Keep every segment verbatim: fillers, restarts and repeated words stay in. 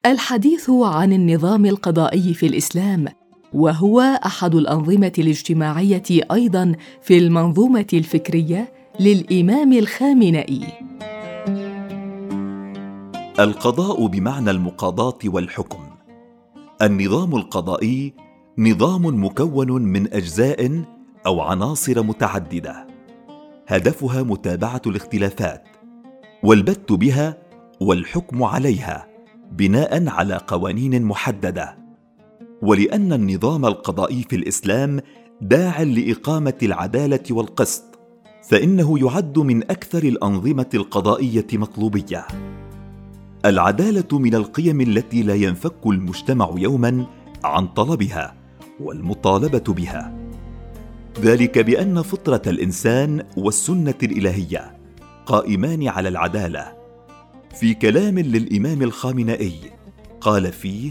الحديث عن النظام القضائي في الإسلام، وهو أحد الأنظمة الاجتماعية أيضاً في المنظومة الفكرية للإمام الخامنئي. القضاء بمعنى المقاضاة والحكم. النظام القضائي نظام مكون من أجزاء أو عناصر متعددة، هدفها متابعة الاختلافات والبت بها والحكم عليها بناء على قوانين محددة. ولأن النظام القضائي في الإسلام داع لإقامة العدالة والقسط، فإنه يعد من أكثر الأنظمة القضائية مطلوبية. العدالة من القيم التي لا ينفك المجتمع يوما عن طلبها والمطالبة بها، ذلك بأن فطرة الإنسان والسنة الإلهية قائمان على العدالة. في كلام للإمام الخامنئي قال فيه: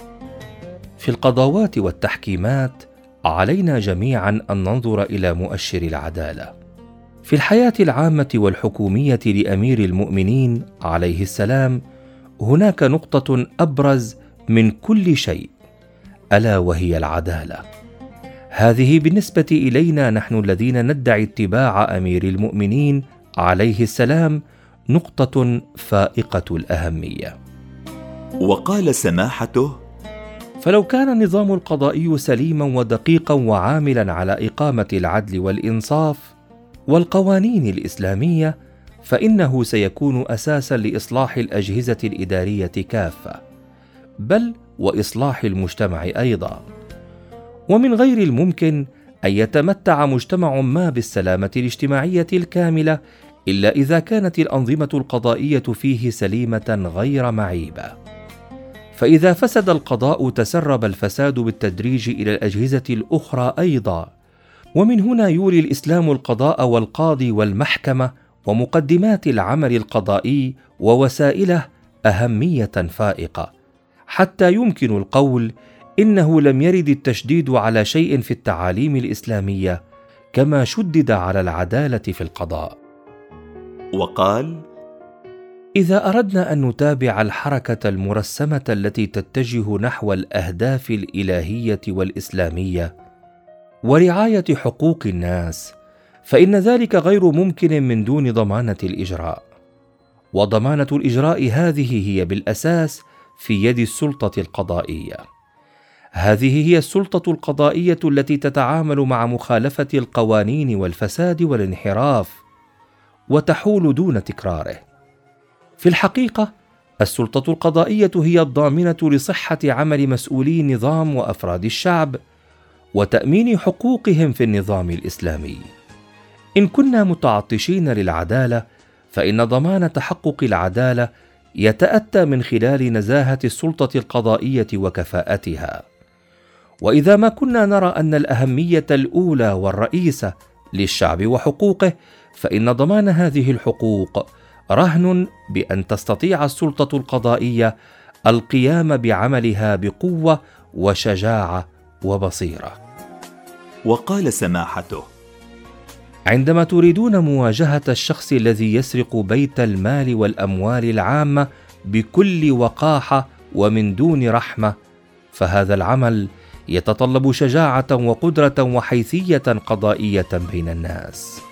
في القضاوات والتحكيمات علينا جميعا أن ننظر إلى مؤشر العدالة. في الحياة العامة والحكومية لأمير المؤمنين عليه السلام هناك نقطة أبرز من كل شيء، ألا وهي العدالة. هذه بالنسبة إلينا نحن الذين ندعي اتباع أمير المؤمنين عليه السلام نقطة فائقة الأهمية. وقال سماحته: فلو كان النظام القضائي سليما ودقيقا وعاملا على إقامة العدل والإنصاف والقوانين الإسلامية، فإنه سيكون أساسا لإصلاح الأجهزة الإدارية كافة، بل وإصلاح المجتمع أيضا. ومن غير الممكن أن يتمتع مجتمع ما بالسلامة الاجتماعية الكاملة إلا إذا كانت الأنظمة القضائية فيه سليمة غير معيبة. فإذا فسد القضاء تسرب الفساد بالتدريج إلى الأجهزة الأخرى أيضا. ومن هنا يولي الإسلام القضاء والقاضي والمحكمة ومقدمات العمل القضائي ووسائله أهمية فائقة، حتى يمكن القول إنه لم يرد التشديد على شيء في التعاليم الإسلامية كما شدد على العدالة في القضاء. وقال: إذا أردنا أن نتابع الحركة المرسمة التي تتجه نحو الأهداف الإلهية والإسلامية ورعاية حقوق الناس، فإن ذلك غير ممكن من دون ضمانة الإجراء. وضمانة الإجراء هذه هي بالأساس في يد السلطة القضائية. هذه هي السلطة القضائية التي تتعامل مع مخالفة القوانين والفساد والانحراف وتحول دون تكراره. في الحقيقة السلطة القضائية هي الضامنة لصحة عمل مسؤولي النظام وأفراد الشعب وتأمين حقوقهم في النظام الإسلامي. إن كنا متعطشين للعدالة، فإن ضمان تحقق العدالة يتأتى من خلال نزاهة السلطة القضائية وكفاءتها. وإذا ما كنا نرى أن الأهمية الأولى والرئيسة للشعب وحقوقه، فإن ضمان هذه الحقوق رهن بأن تستطيع السلطة القضائية القيام بعملها بقوة وشجاعة وبصيرة. وقال سماحته: عندما تريدون مواجهة الشخص الذي يسرق بيت المال والأموال العامة بكل وقاحة ومن دون رحمة، فهذا العمل يتطلب شجاعة وقدرة وحيثية قضائية بين الناس.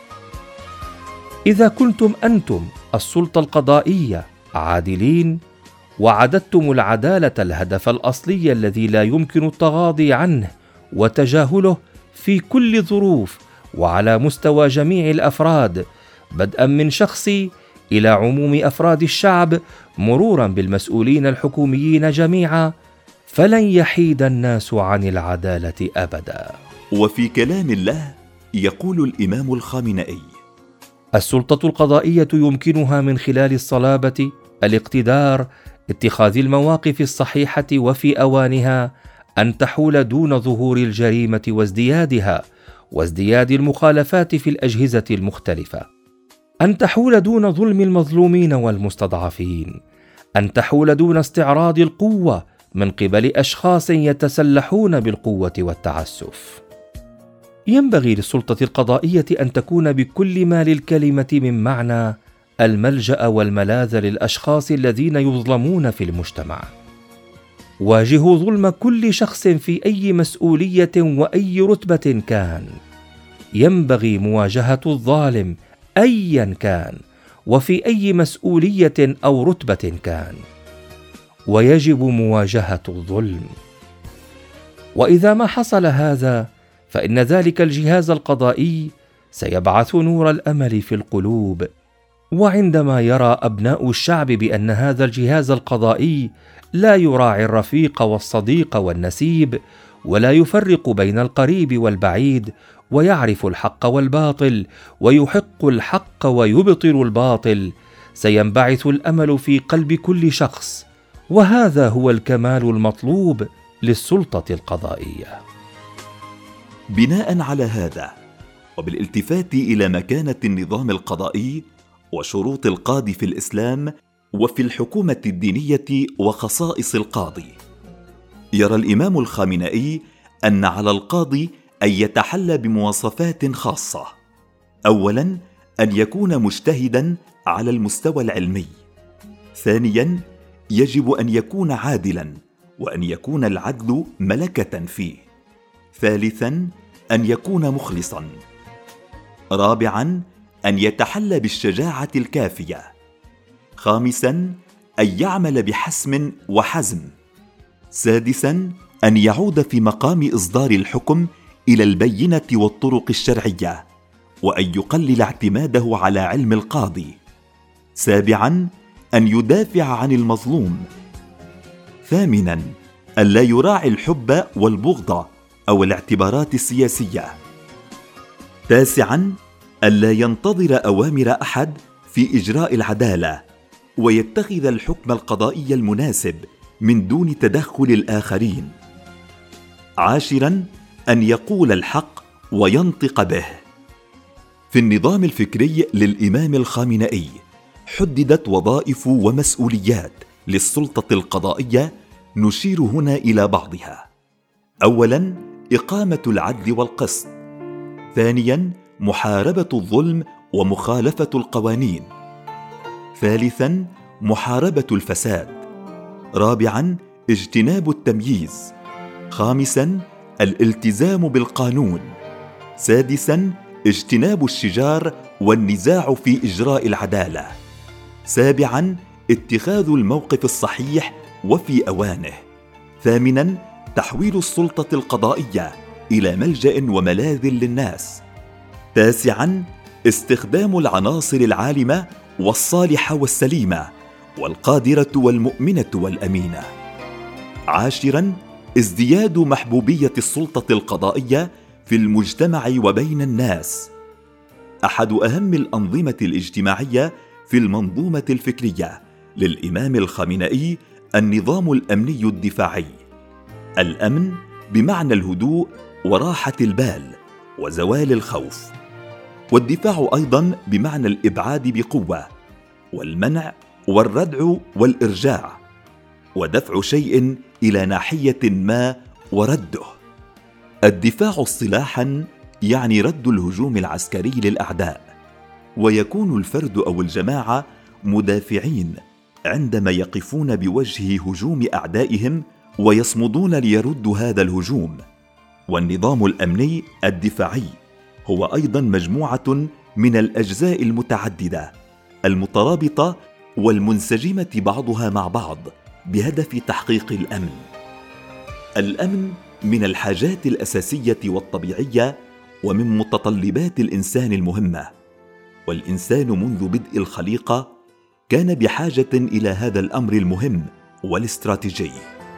إذا كنتم أنتم السلطة القضائية عادلين وعددتم العدالة الهدف الأصلي الذي لا يمكن التغاضي عنه وتجاهله في كل الظروف وعلى مستوى جميع الأفراد، بدءا من شخصي إلى عموم أفراد الشعب مرورا بالمسؤولين الحكوميين جميعا، فلن يحيد الناس عن العدالة أبدا. وفي كلام الله يقول الإمام الخامنئي: السلطة القضائية يمكنها من خلال الصلابة، الاقتدار، اتخاذ المواقف الصحيحة وفي أوانها أن تحول دون ظهور الجريمة وازديادها وازدياد المخالفات في الأجهزة المختلفة، أن تحول دون ظلم المظلومين والمستضعفين، أن تحول دون استعراض القوة من قبل أشخاص يتسلحون بالقوة والتعسف. ينبغي للسلطة القضائية أن تكون بكل ما للكلمة من معنى الملجأ والملاذ للأشخاص الذين يظلمون في المجتمع، واجهوا ظلم كل شخص في أي مسؤولية وأي رتبة كان. ينبغي مواجهة الظالم أيا كان وفي أي مسؤولية أو رتبة كان، ويجب مواجهة الظلم. وإذا ما حصل هذا فإن ذلك الجهاز القضائي سيبعث نور الأمل في القلوب. وعندما يرى أبناء الشعب بأن هذا الجهاز القضائي لا يراعي الرفيق والصديق والنسيب، ولا يفرق بين القريب والبعيد، ويعرف الحق والباطل، ويحق الحق ويبطل الباطل، سينبعث الأمل في قلب كل شخص، وهذا هو الكمال المطلوب للسلطة القضائية. بناء على هذا، وبالالتفات إلى مكانة النظام القضائي وشروط القاضي في الإسلام وفي الحكومة الدينية وخصائص القاضي، يرى الإمام الخامنئي أن على القاضي أن يتحلى بمواصفات خاصة. أولاً، أن يكون مجتهداً على المستوى العلمي. ثانياً، يجب أن يكون عادلاً، وأن يكون العدل ملكة فيه. ثالثاً، أن يكون مخلصاً. رابعاً، أن يتحلى بالشجاعة الكافية. خامساً، أن يعمل بحسم وحزم. سادساً، أن يعود في مقام إصدار الحكم إلى البينة والطرق الشرعية، وأن يقلل اعتماده على علم القاضي. سابعاً، أن يدافع عن المظلوم. ثامناً، أن لا يراعي الحب والبغض أو الاعتبارات السياسية. تاسعاً، أن لا ينتظر أوامر أحد في إجراء العدالة، ويتخذ الحكم القضائي المناسب من دون تدخل الآخرين. عاشراً، أن يقول الحق وينطق به. في النظام الفكري للإمام الخامنئي حددت وظائف ومسؤوليات للسلطة القضائية، نشير هنا إلى بعضها. أولاً، إقامة العدل والقسط. ثانياً، محاربة الظلم ومخالفة القوانين. ثالثاً، محاربة الفساد. رابعاً، اجتناب التمييز. خامساً، الالتزام بالقانون. سادساً، اجتناب الشجار والنزاع في إجراء العدالة. سابعاً، اتخاذ الموقف الصحيح وفي أوانه. ثامناً، تحويل السلطة القضائية إلى ملجأ وملاذ للناس. تاسعاً، استخدام العناصر العالمة والصالحة والسليمة والقادرة والمؤمنة والأمينة. عاشراً، ازدياد محبوبية السلطة القضائية في المجتمع وبين الناس. أحد أهم الأنظمة الاجتماعية في المنظومة الفكرية للإمام الخامنئي النظام الأمني الدفاعي. الأمن بمعنى الهدوء وراحة البال وزوال الخوف، والدفاع أيضاً بمعنى الإبعاد بقوة، والمنع والردع والإرجاع، ودفع شيء إلى ناحية ما ورده. الدفاع اصطلاحاً يعني رد الهجوم العسكري للأعداء، ويكون الفرد أو الجماعة مدافعين عندما يقفون بوجه هجوم أعدائهم ويصمدون ليردوا هذا الهجوم. والنظام الأمني الدفاعي هو أيضاً مجموعة من الأجزاء المتعددة المترابطة والمنسجمة بعضها مع بعض بهدف تحقيق الأمن. الأمن من الحاجات الأساسية والطبيعية ومن متطلبات الإنسان المهمة، والإنسان منذ بدء الخليقة كان بحاجة إلى هذا الأمر المهم والاستراتيجي.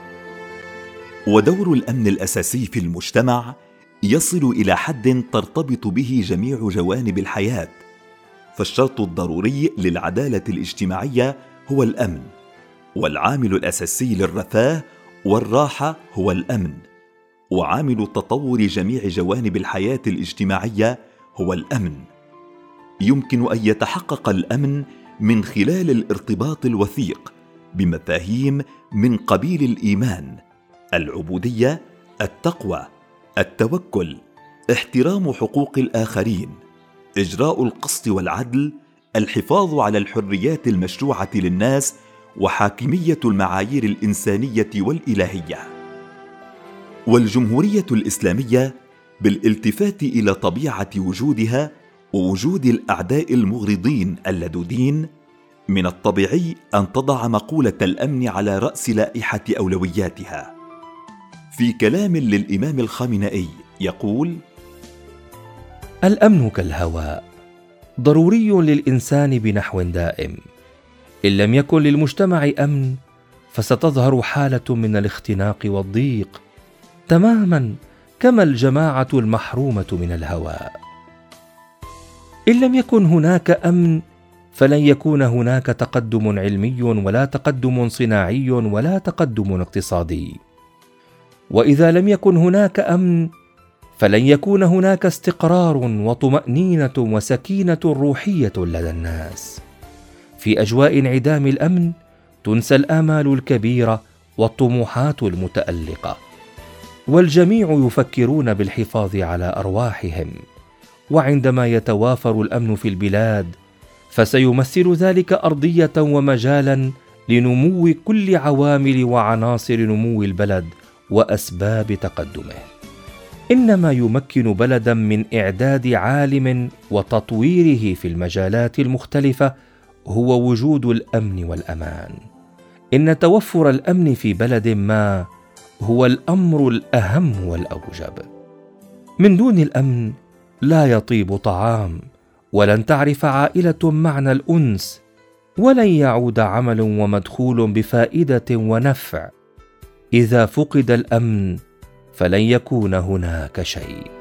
ودور الأمن الأساسي في المجتمع يصل إلى حد ترتبط به جميع جوانب الحياة، فالشرط الضروري للعدالة الاجتماعية هو الأمن، والعامل الأساسي للرفاه والراحة هو الأمن، وعامل تطور جميع جوانب الحياة الاجتماعية هو الأمن. يمكن أن يتحقق الأمن من خلال الارتباط الوثيق بمفاهيم من قبيل الإيمان، العبودية، التقوى، التوكل، احترام حقوق الآخرين، إجراء القسط والعدل، الحفاظ على الحريات المشروعة للناس وحاكمية المعايير الإنسانية والإلهية. والجمهورية الإسلامية بالالتفات إلى طبيعة وجودها ووجود الأعداء المغرضين اللدودين، من الطبيعي أن تضع مقولة الأمن على رأس لائحة أولوياتها. في كلام للإمام الخامنئي يقول: الأمن كالهواء، ضروري للإنسان بنحو دائم. إن لم يكن للمجتمع أمن فستظهر حالة من الاختناق والضيق، تماما كما الجماعة المحرومة من الهواء. إن لم يكن هناك أمن فلن يكون هناك تقدم علمي ولا تقدم صناعي ولا تقدم اقتصادي. وإذا لم يكن هناك أمن فلن يكون هناك استقرار وطمأنينة وسكينة روحية لدى الناس. في أجواء انعدام الأمن تنسى الآمال الكبيرة والطموحات المتألقة، والجميع يفكرون بالحفاظ على أرواحهم. وعندما يتوافر الأمن في البلاد فسيمثل ذلك أرضية ومجالا لنمو كل عوامل وعناصر نمو البلد وأسباب تقدمه. إنما يمكن بلدا من إعداد عالم وتطويره في المجالات المختلفة هو وجود الأمن والأمان. إن توفر الأمن في بلد ما هو الأمر الأهم والأوجب. من دون الأمن لا يطيب طعام، ولن تعرف عائلة معنى الأنس، ولن يعود عمل ومدخول بفائدة ونفع. إذا فقد الأمن فلن يكون هناك شيء.